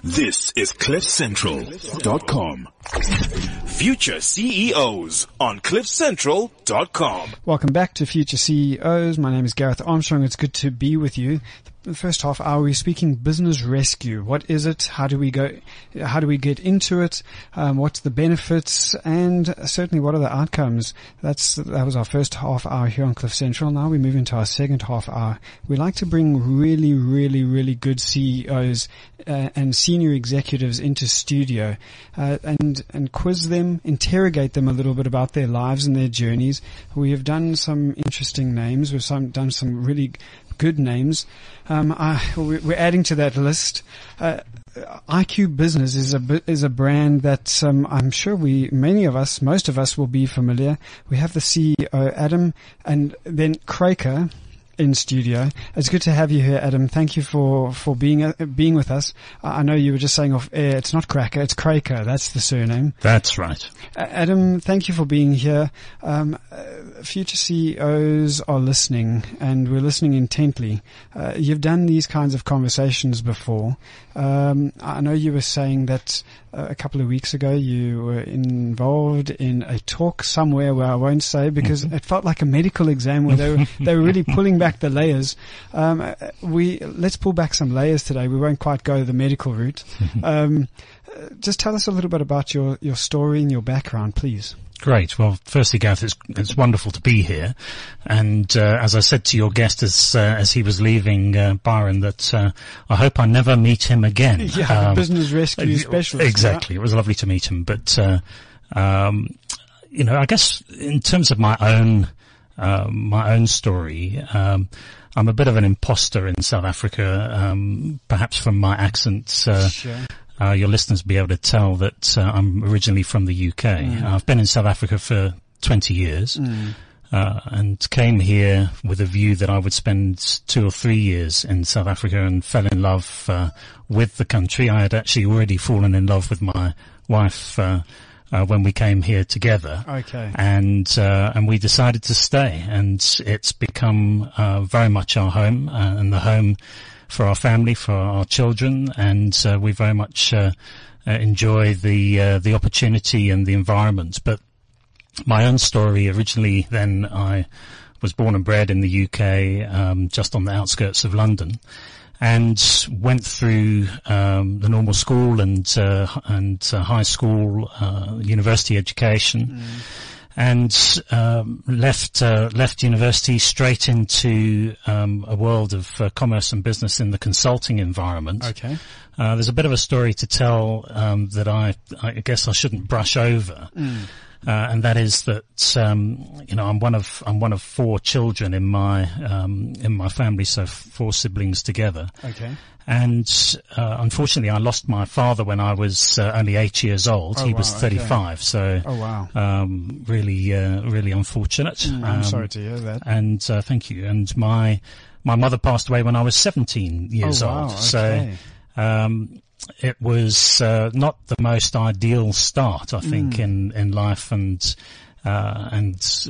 This is CliffCentral.com. Future CEOs on CliffCentral.com. Welcome back to Future CEOs. My name is Gareth Armstrong. It's good to be with you. The first half hour, we're speaking business rescue. What is it? How do we get into it? What's the benefits? And certainly what are the outcomes? That was our first half hour here on Cliff Central. Now we move into our second half hour. We like to bring really good CEOs and senior executives into studio and quiz them, interrogate them a little bit about their lives and their journeys. We have done some interesting names. We've done some really good names. We're adding to that list. IQ Business is a brand that I'm sure most of us will be familiar. We have the CEO Adam, and then Kraker in studio. It's good to have you here, Adam. Thank you for being with us. I know you were just saying off air, it's not Cracker, it's Kraker. That's the surname. That's right. Adam, thank you for being here. Future CEOs are listening, and we're listening intently. You've done these kinds of conversations before. I know you were saying that a couple of weeks ago you were involved in a talk somewhere where I won't say because it felt like a medical exam where they were really pulling back the layers. Let's pull back some layers today. We won't quite go the medical route. Just tell us a little bit about your story and your background, please. Great. Well, firstly, Gareth, it's wonderful to be here. And as I said to your guest as he was leaving, Byron, that I hope I never meet him again. Yeah, business rescue specialist. Exactly. Yeah. It was lovely to meet him. But I guess in terms of my own story, I'm a bit of an imposter in South Africa, perhaps from my accent. Sure. Your listeners will be able to tell that I'm originally from the UK. I've been in South Africa for 20 years and came here with a view that I would spend 2 or 3 years in South Africa and fell in love with the country. I had actually already fallen in love with my wife when we came here together. Okay. And we decided to stay, and it's become very much our home and the home for our family, for our children, and we very much enjoy the opportunity and the environment. But my own story, originally then I was born and bred in the UK, just on the outskirts of London, and went through the normal school and high school, university education. And left university straight into a world of commerce and business in the consulting environment. Okay. There's a bit of a story to tell that I guess I shouldn't brush over. And that is that I'm one of 4 children in my family, so 4 siblings together. Okay. And unfortunately, I lost my father when I was only 8 years old. He was 35, okay. So really unfortunate. I'm sorry to hear that. And thank you. And my mother passed away when I was 17 years old. Okay. So it was not the most ideal start, I think, in life, and as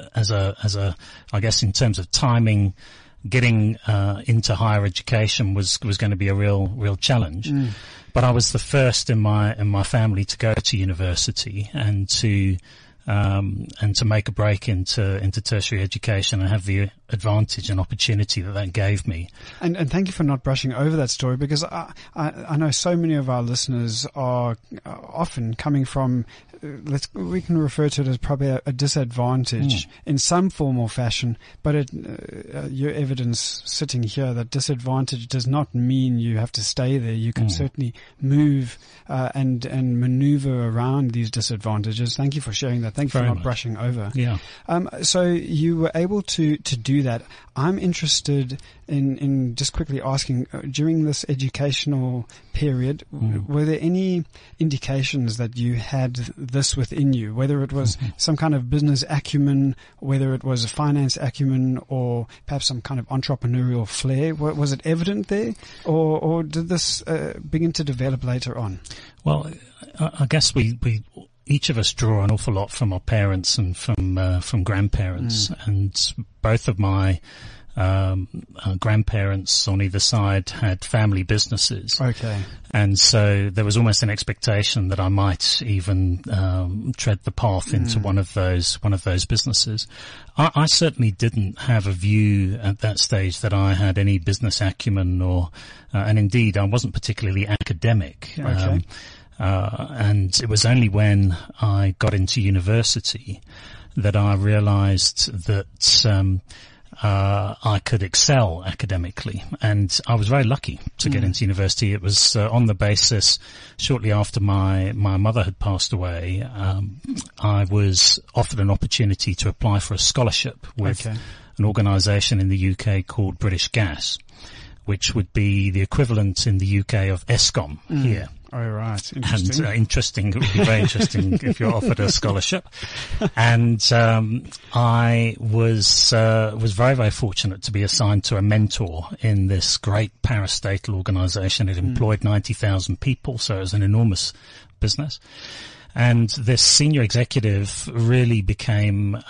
a I guess in terms of timing, getting into higher education was going to be a real challenge. But I was the first in my family to go to university and to make a break into tertiary education and have the advantage and opportunity that gave me. And thank you for not brushing over that story, because I know so many of our listeners are often coming from, we can refer to it as probably a disadvantage in some form or fashion, but your evidence sitting here that disadvantage does not mean you have to stay there. You can certainly move and maneuver around these disadvantages. Thank you for sharing that. Thank you for not brushing over. Yeah. So you were able to do that. I'm interested in just quickly asking, during this educational period, were there any indications that you had this within you, whether it was some kind of business acumen, whether it was a finance acumen, or perhaps some kind of entrepreneurial flair? Was it evident there, or did this begin to develop later on? Well, I guess we each of us draw an awful lot from our parents and from grandparents, and both of my grandparents on either side had family businesses. Okay. And so there was almost an expectation that I might even tread the path into one of those businesses. I certainly didn't have a view at that stage that I had any business acumen and indeed I wasn't particularly academic. Okay. And it was only when I got into university that I realized that I could excel academically, and I was very lucky to get into university. It was on the basis, shortly after my mother had passed away, I was offered an opportunity to apply for a scholarship with an organisation in the UK called British Gas, which would be the equivalent in the UK of Eskom here. Oh, right. Interesting. And interesting. It would be very interesting if you're offered a scholarship. And I was very, very fortunate to be assigned to a mentor in this great parastatal organisation. It employed 90,000 people, so it was an enormous business. And this senior executive really became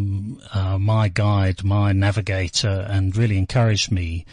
my guide, my navigator, and really encouraged me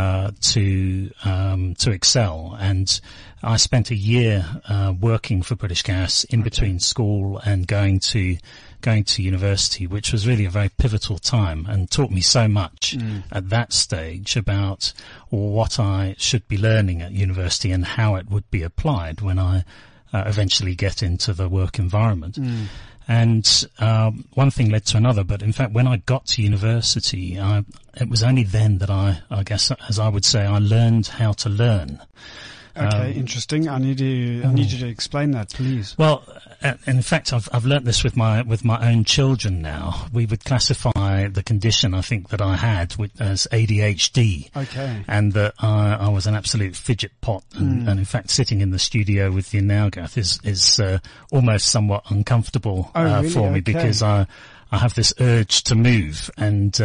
to excel. And I spent a year working for British Gas in between school and going to university, which was really a very pivotal time and taught me so much at that stage about what I should be learning at university and how it would be applied when I eventually get into the work environment. And one thing led to another, but in fact, when I got to university, it was only then that I guess, as I would say, I learned how to learn. Okay, interesting. I need you to explain that, please. Well, in fact, I've learnt this with my own children now. We would classify the condition I think that I had as ADHD. Okay. And that I was an absolute fidget pot, and in fact, sitting in the studio with you now, Gareth, is almost somewhat uncomfortable really? for me because I have this urge to move. And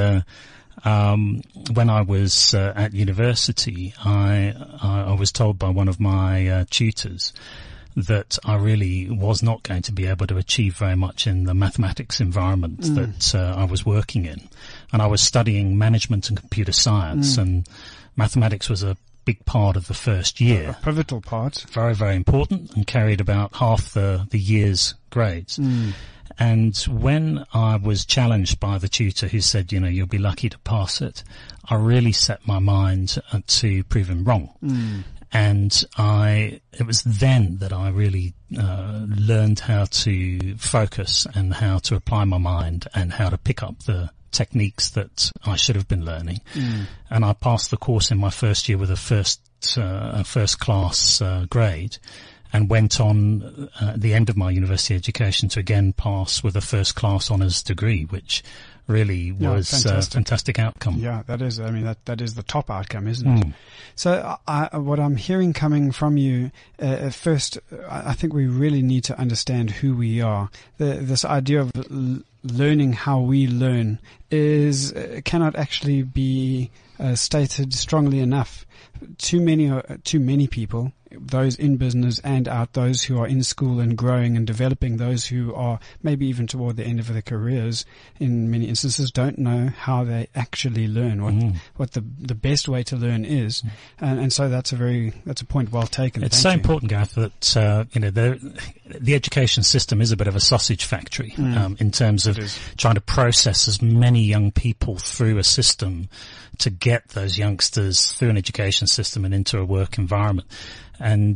when I was at university, I was told by one of my tutors that I really was not going to be able to achieve very much in the mathematics environment that I was working in. And I was studying management and computer science, and mathematics was a big part of the first year. A pivotal part. Very, very important, and carried about half the year's grades. And when I was challenged by the tutor who said, you'll be lucky to pass it, I really set my mind to prove him wrong. And it was then that I really learned how to focus and how to apply my mind and how to pick up the techniques that I should have been learning. And I passed the course in my first year with a first class grade, and went on at the end of my university education to again pass with a first class honours degree, which really was a fantastic outcome. Yeah, that is. I mean, that is the top outcome, isn't it? So what I'm hearing coming from you, first, I think we really need to understand who we are. This idea of learning how we learn cannot actually be stated strongly enough. Too many people, those in business and out, those who are in school and growing and developing, those who are maybe even toward the end of their careers, in many instances, don't know how they actually learn, what the best way to learn is, and so that's a point well taken. It's so important, Gareth, that the education system is a bit of a sausage factory in terms of trying to process as many young people through a system to get those youngsters through an education system and into a work environment. And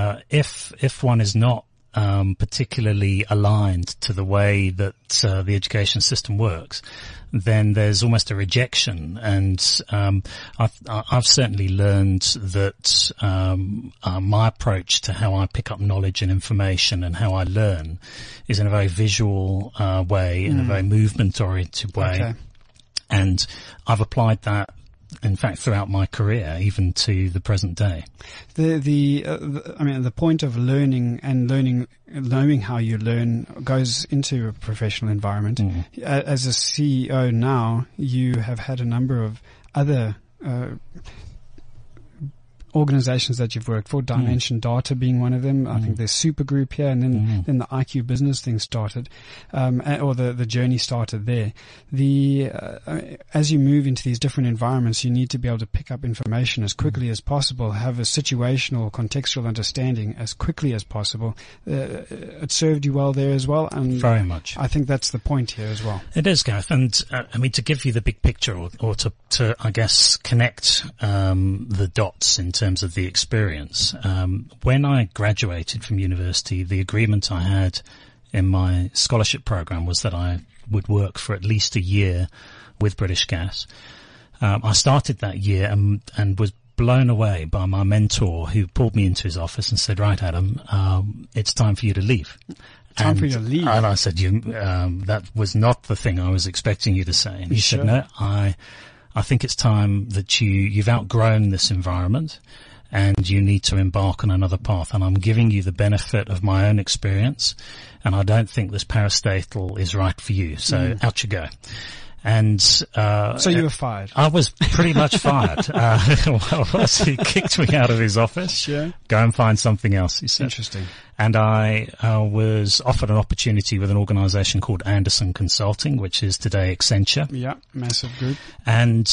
if one is not particularly aligned to the way that the education system works, then there's almost a rejection. And I've certainly learned that my approach to how I pick up knowledge and information and how I learn is in a very visual way, in a very movement-oriented way. Okay. And I've applied that, in fact, throughout my career, even to the present day. The point of learning and knowing how you learn goes into a professional environment. As a CEO now, you have had a number of other organizations that you've worked for, Dimension Data being one of them. I think there's Supergroup here, and then the IQ Business thing started, or the journey started there. As you move into these different environments, you need to be able to pick up information as quickly as possible, have a situational, contextual understanding as quickly as possible. It served you well there as well, and very much. I think that's the point here as well. It is, Gareth, and I mean, to give you the big picture, or to I guess connect the dots in terms of the experience. When I graduated from university, the agreement I had in my scholarship program was that I would work for at least a year with British Gas. I started that year and was blown away by my mentor, who pulled me into his office and said, "Right, Adam, it's time for you to leave." Time for you to leave. And I said, that was not the thing I was expecting you to say. And he said, "No, I think it's time that you've outgrown this environment and you need to embark on another path. And I'm giving you the benefit of my own experience. And I don't think this parastatal is right for you. So out you go." And so you were fired. I was pretty much fired. He kicked me out of his office. Sure. Go and find something else, he said. Interesting. And I was offered an opportunity with an organization called Anderson Consulting, which is today Accenture. Yeah, massive group. And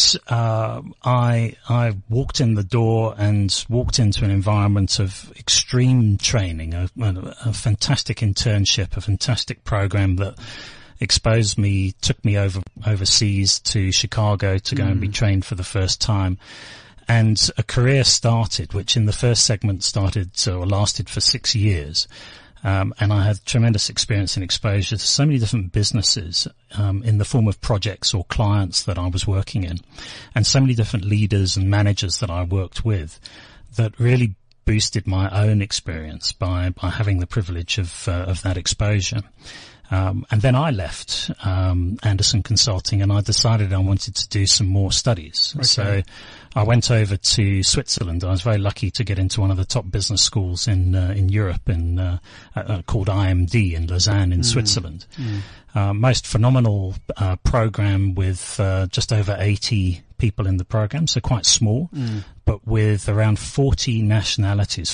I walked in the door and walked into an environment of extreme training, a fantastic internship, a fantastic program that exposed me, took me overseas to Chicago to go and be trained for the first time. And a career started, which in the first segment lasted for 6 years. And I had tremendous experience and exposure to so many different businesses, in the form of projects or clients that I was working in, and so many different leaders and managers that I worked with, that really boosted my own experience by having the privilege of that exposure. And then I left Anderson Consulting, and I decided I wanted to do some more studies. Okay. So I went over to Switzerland. I was very lucky to get into one of the top business schools in Europe, called IMD in Lausanne in Switzerland. Most phenomenal program with just over 80 people in the program, so quite small, but with around 40 nationalities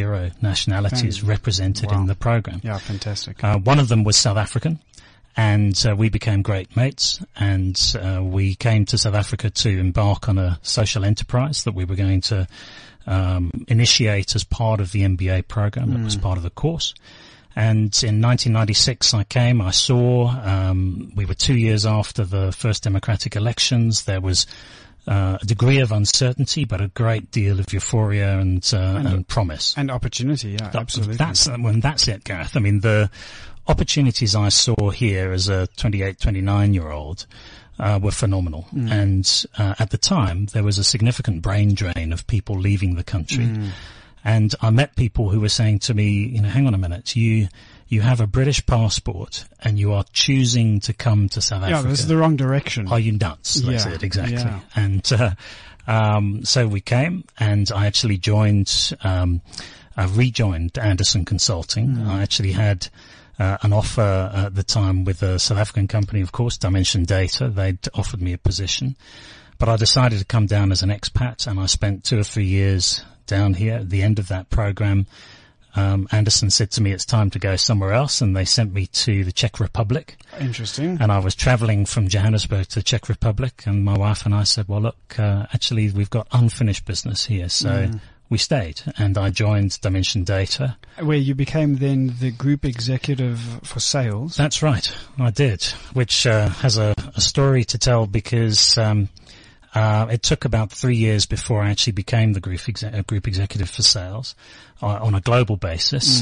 represented in the program. Yeah, fantastic. One of them was South African, and we became great mates, and we came to South Africa to embark on a social enterprise that we were going to initiate as part of the MBA program. That was part of the course. And in 1996 I came, I saw, we were 2 years after the first democratic elections. There was a degree of uncertainty, but a great deal of euphoria and promise. And opportunity, yeah, absolutely. That's it, Gareth. I mean, the opportunities I saw here as a 28, 29-year-old were phenomenal. And at the time, there was a significant brain drain of people leaving the country. And I met people who were saying to me, hang on a minute, you have a British passport and you are choosing to come to South Africa. Yeah, this is the wrong direction. Are you nuts? That's it, exactly. Yeah. And so we came, and I actually rejoined Anderson Consulting. I actually had an offer at the time with a South African company, of course, Dimension Data. They'd offered me a position. But I decided to come down as an expat, and I spent 2 or 3 years down here. At the end of that program, Anderson said to me, it's time to go somewhere else, and they sent me to the Czech Republic. Interesting. And I was traveling from Johannesburg to the Czech Republic, and my wife and I said, well, look, actually we've got unfinished business here, so we stayed, and I joined Dimension Data. Where you became then the group executive for sales. That's right, I did, which has a story to tell, because it took about 3 years before I actually became the group executive for sales on a global basis.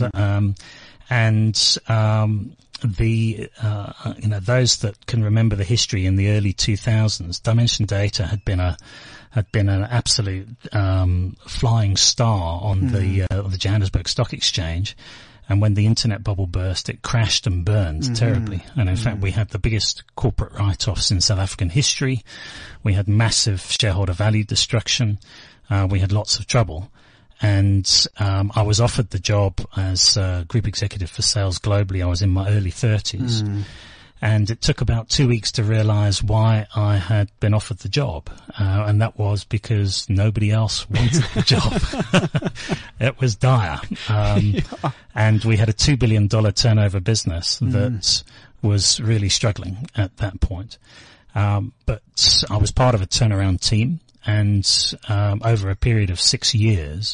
Those that can remember the history in the early 2000s, Dimension Data had been an absolute flying star on the Johannesburg Stock Exchange. And when the internet bubble burst, it crashed and burned terribly. And in fact, we had the biggest corporate write-offs in South African history. We had massive shareholder value destruction. We had lots of trouble. And I was offered the job as group executive for sales globally. I was in my early 30s. And it took about 2 weeks to realize why I had been offered the job. And that was because nobody else wanted the job. It was dire. And we had a $2 billion turnover business that was really struggling at that point. But I was part of a turnaround team, and over a period of 6 years,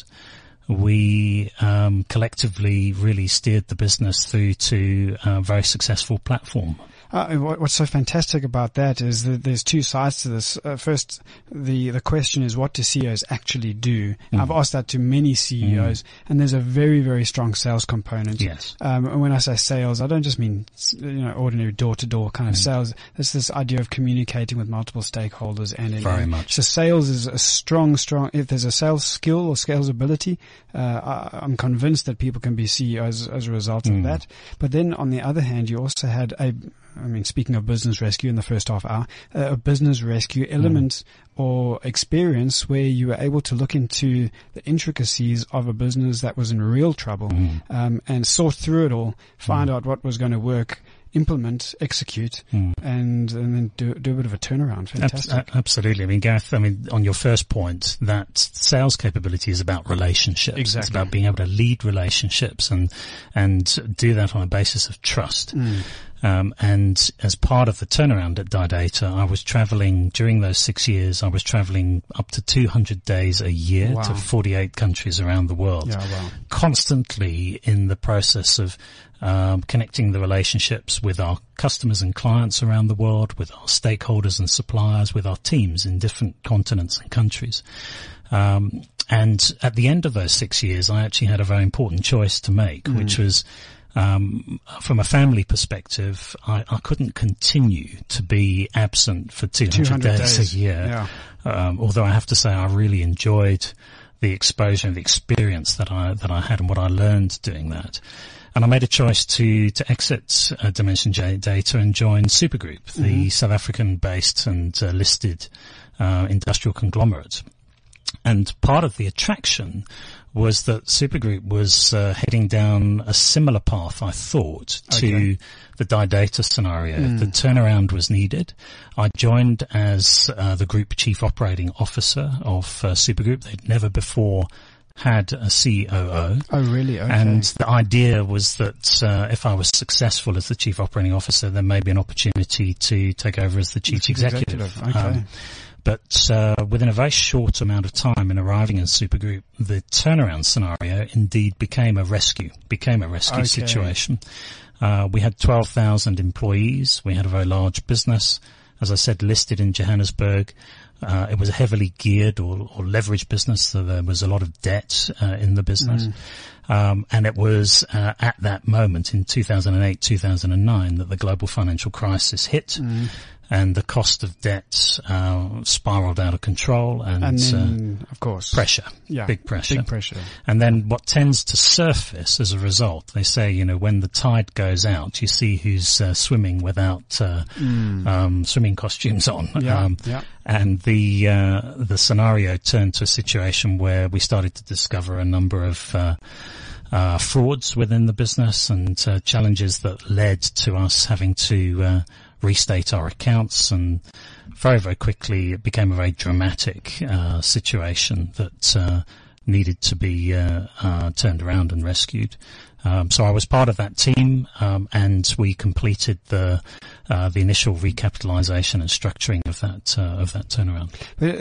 we collectively really steered the business through to a very successful platform. What's so fantastic about that is that there's two sides to this. First, the question is, what do CEOs actually do? I've asked that to many CEOs, and there's a very, very strong sales component. Yes. And when I say sales, I don't just mean, ordinary door-to-door kind of sales. It's this idea of communicating with multiple stakeholders and very much. So sales is a strong, if there's a sales skill or sales ability, I'm convinced that people can be CEOs as a result of that. But then on the other hand, you also had speaking of business rescue in the first half hour, a business rescue element or experience where you were able to look into the intricacies of a business that was in real trouble, and sort through it all, find out what was going to work, implement, execute, and then do a bit of a turnaround. Fantastic. Absolutely. I mean, Gareth, on your first point, that sales capability is about relationships. Exactly. It's about being able to lead relationships and do that on a basis of trust. And as part of the turnaround at Didata, I was traveling during those 6 years. I was traveling up to 200 days a year to 48 countries around the world, constantly in the process of connecting the relationships with our customers and clients around the world, with our stakeholders and suppliers, with our teams in different continents and countries. And at the end of those 6 years, I actually had a very important choice to make, which was, from a family perspective, I couldn't continue to be absent for 200 days a year. Although I have to say I really enjoyed the exposure and the experience that I had and what I learned doing that. And I made a choice to exit Dimension Data and join Supergroup, the South African-based and listed industrial conglomerate. And part of the attraction was that Supergroup was heading down a similar path, I thought, to the Didata scenario. The turnaround was needed. I joined as the Group Chief Operating Officer of Supergroup. They'd never before had a COO. Oh, really? Okay. And the idea was that if I was successful as the Chief Operating Officer, there may be an opportunity to take over as the Chief Executive. Okay. But within a very short amount of time in arriving in Supergroup, the turnaround scenario indeed became a rescue situation. We had 12,000 employees. We had a very large business, as I said, listed in Johannesburg. It was a heavily geared or leveraged business, so there was a lot of debt in the business. And it was at that moment in 2008, 2009 that the global financial crisis hit. And the cost of debt spiraled out of control, and then, of course, pressure, big pressure. Big pressure. And then what tends to surface as a result, they say, when the tide goes out, you see who's swimming without swimming costumes on. And the scenario turned to a situation where we started to discover a number of frauds within the business and challenges that led to us having to restate our accounts, and very, very quickly it became a very dramatic situation that needed to be turned around and rescued. So I was part of that team, and we completed the initial recapitalization and structuring of that turnaround.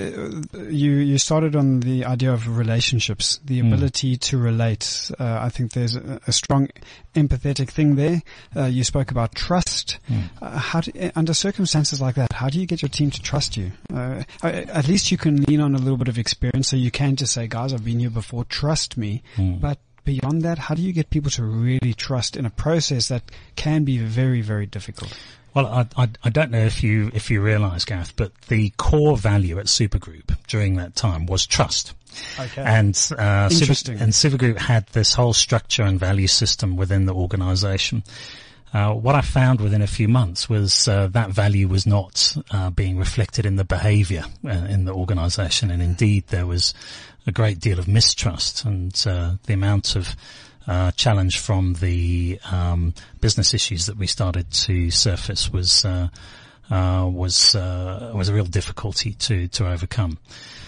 You started on the idea of relationships, the ability to relate. I think there's a strong empathetic thing there. You spoke about trust. Under circumstances like that, how do you get your team to trust you? At least you can lean on a little bit of experience, so you can just say, guys, I've been here before, trust me. But beyond that, how do you get people to really trust in a process that can be very, very difficult? Well, I don't know if you realize, Gareth, but the core value at Supergroup during that time was trust. Okay. And Interesting. Supergroup had this whole structure and value system within the organization. what I found within a few months was that value was not being reflected in the behaviour in the organisation, and indeed there was a great deal of mistrust, and the amount of challenge from the business issues that we started to surface was a real difficulty to overcome,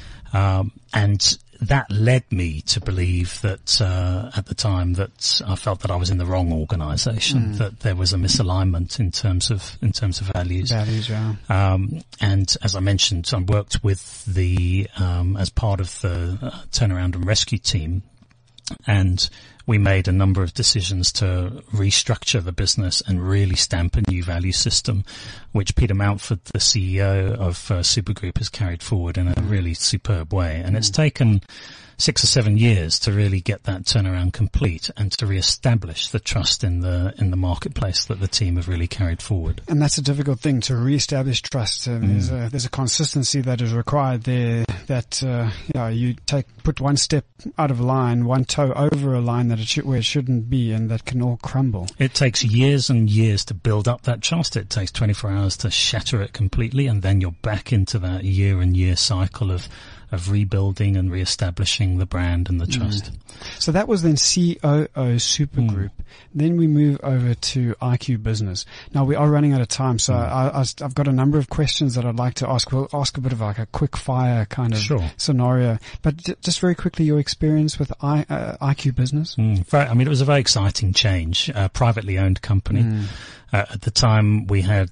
and that led me to believe that at the time that I felt that I was in the wrong organisation, that there was a misalignment in terms of values. Yeah. And as I mentioned, I worked with the as part of the turnaround and rescue team, and we made a number of decisions to restructure the business and really stamp a new value system, which Peter Mountford, the CEO of Supergroup, has carried forward in a really superb way. And it's taken 6 or 7 years to really get that turnaround complete and to re-establish the trust in the marketplace that the team have really carried forward. And that's a difficult thing, to re-establish trust. There's a consistency that is required there, that you put one step out of line, one toe over a line that where it shouldn't be, and that can all crumble. It takes years and years to build up that trust. It takes 24 hours to shatter it completely, and then you're back into that year and year cycle of rebuilding and re-establishing the brand and the trust. So that was then COO Supergroup. Then we move over to IQ Business. Now we are running out of time, so I've got a number of questions that I'd like to ask. We'll ask a bit of like a quick fire kind of scenario. But just very quickly, your experience with IQ Business? It was a very exciting change. Privately owned company. At the time, we had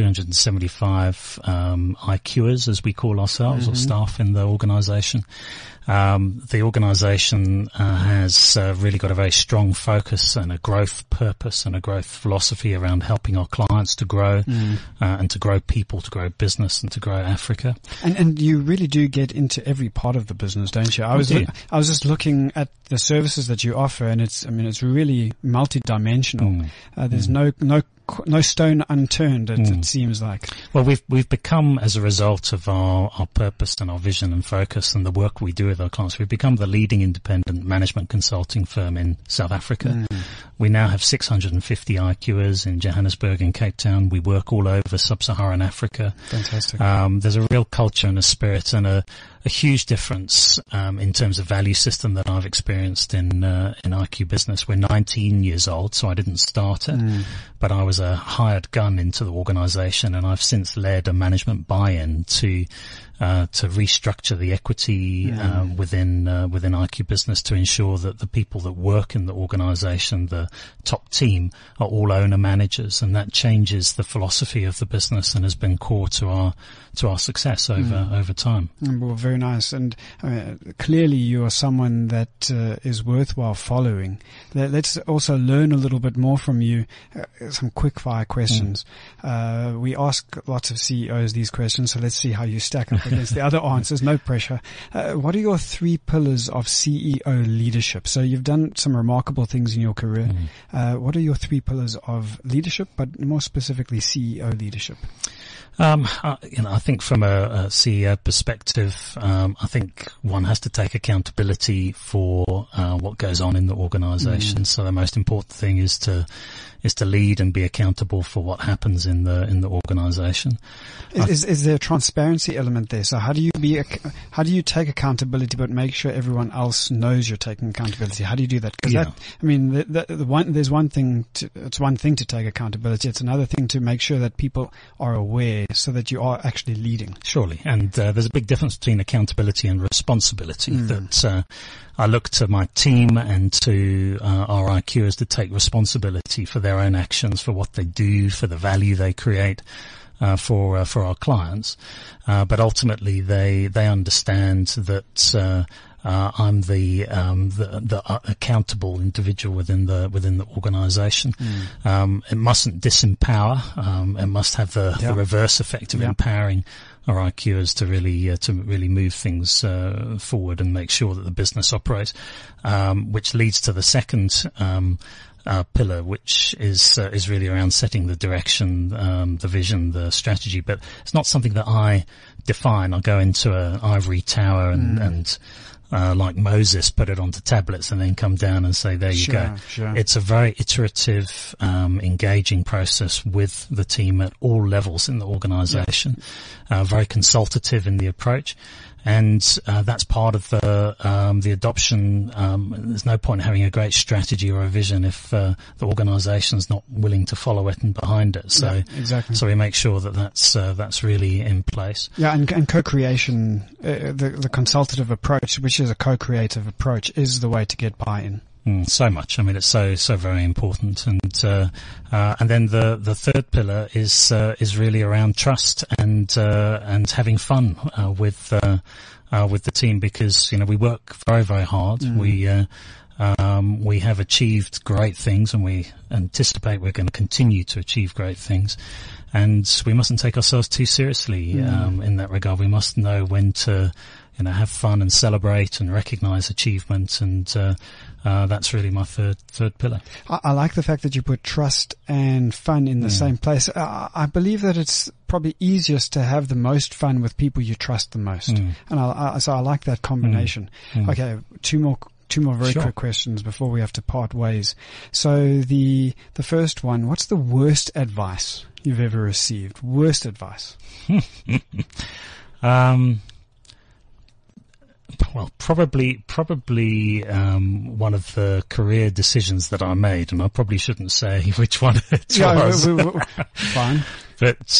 275 IQers, as we call ourselves, or staff in the organisation. The organisation has really got a very strong focus and a growth purpose and a growth philosophy around helping our clients to grow and to grow people, to grow business, and to grow Africa. And you really do get into every part of the business, don't you? I was just looking at the services that you offer, and it's really multidimensional. There's no stone unturned, it seems like. Well, we've become, as a result of our purpose and our vision and focus and the work we do with our clients, we've become the leading independent management consulting firm in South Africa. We now have 650 IQers in Johannesburg and Cape Town. We work all over sub-Saharan Africa. Fantastic. There's a real culture and a spirit and a huge difference in terms of value system that I've experienced in IQ Business. We're 19 years old, so I didn't start it, but I was a hired gun into the organisation, and I've since led a management buy-in to restructure the equity within IQ Business to ensure that the people that work in the organisation, the top team, are all owner managers, and that changes the philosophy of the business and has been core to our success over time. Well, very nice. And clearly you are someone that is worthwhile following. Let's also learn a little bit more from you. Some quick fire questions. We ask lots of CEOs these questions, so let's see how you stack up against the other answers. No pressure. What are your 3 pillars of CEO leadership? So you've done some remarkable things in your career. What are your 3 pillars of leadership, but more specifically CEO leadership? I think from a CEO perspective, I think one has to take accountability for what goes on in the organisation. So the most important thing is to lead and be accountable for what happens in the organisation. Is there a transparency element there? So how do you take accountability but make sure everyone else knows you're taking accountability? How do you do that? Because there's one thing it's one thing to take accountability. It's another thing to make sure that people are aware so that you are actually leading. Surely. And there's a big difference between accountability and responsibility that I look to my team and to our IQers to take responsibility for their own actions, for what they do, for the value they create for our clients. But ultimately, they understand that I'm the accountable individual within the organisation. It mustn't disempower. It must have the reverse effect of empowering our IQers to really move things forward and make sure that the business operates, which leads to the second pillar, which is really around setting the direction, the vision, the strategy. But it's not something that I define. I go into an ivory tower and like Moses, put it onto tablets and then come down and say, there you go. Sure. It's a very iterative, engaging process with the team at all levels in the organization, very consultative in the approach. And that's part of the adoption. There's no point in having a great strategy or a vision if the organisation's not willing to follow it and behind it. So exactly. So we make sure that that's really in place. Yeah, and co-creation, the consultative approach, which is a co-creative approach, is the way to get buy-in. So much. I mean, it's so very important. And then the third pillar is really around trust and having fun, with the team, because, we work very, very hard. We have achieved great things, and we anticipate we're going to continue to achieve great things. And we mustn't take ourselves too seriously, in that regard. We must know when to, have fun and celebrate and recognize achievement, and that's really my third pillar. I like the fact that you put trust and fun in the same place. I believe that it's probably easiest to have the most fun with people you trust the most, and so I like that combination. Okay, two more very quick questions before we have to part ways. So the first one: what's the worst advice you've ever received? Worst advice? Well, probably one of the career decisions that I made, and I probably shouldn't say which one it was. Fine. But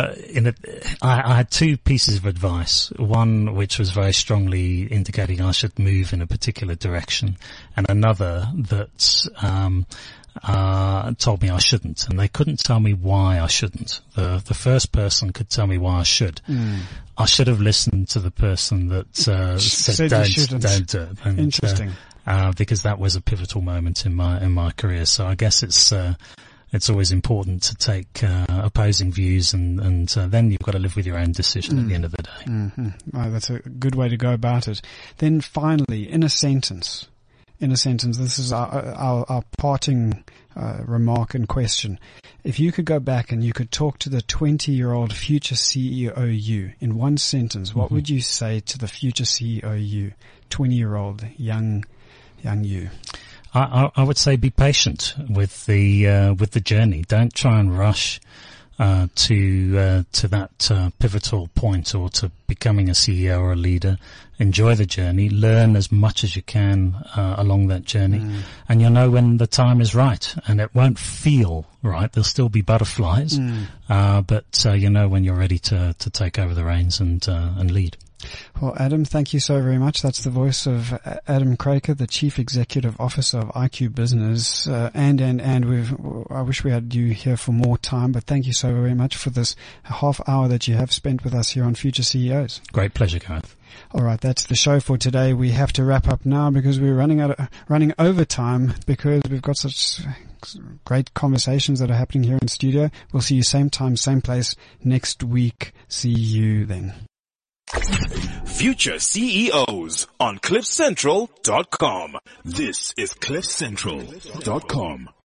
I had two pieces of advice. One which was very strongly indicating I should move in a particular direction, and another that told me I shouldn't, and they couldn't tell me why I shouldn't. The first person could tell me why I should. I should have listened to the person that said don't do it. And, interesting. Because that was a pivotal moment in my career. So I guess it's always important to take opposing views, and then you've got to live with your own decision at the end of the day. Mm-hmm. Well, that's a good way to go about it. Then finally, in a sentence, this is our parting remark and question. If you could go back and you could talk to the 20-year-old future CEO you in one sentence, what would you say to the future CEO you, 20-year-old young you? I would say be patient with the journey. Don't try and rush to that pivotal point, or to becoming a CEO or a leader. Enjoy the journey, learn as much as you can along that journey, and you'll know when the time is right. And it won't feel right. There'll still be butterflies, but when you're ready to take over the reins and lead. Well, Adam, thank you so very much. That's the voice of Adam Kraker, the Chief Executive Officer of IQ Business. And I wish we had you here for more time, but thank you so very much for this half hour that you have spent with us here on Future CEOs. Great pleasure, Gareth. All right, that's the show for today. We have to wrap up now because we're running over time, because we've got such great conversations that are happening here in studio. We'll see you same time, same place next week. See you then. Future CEOs on CliffCentral.com. This is CliffCentral.com.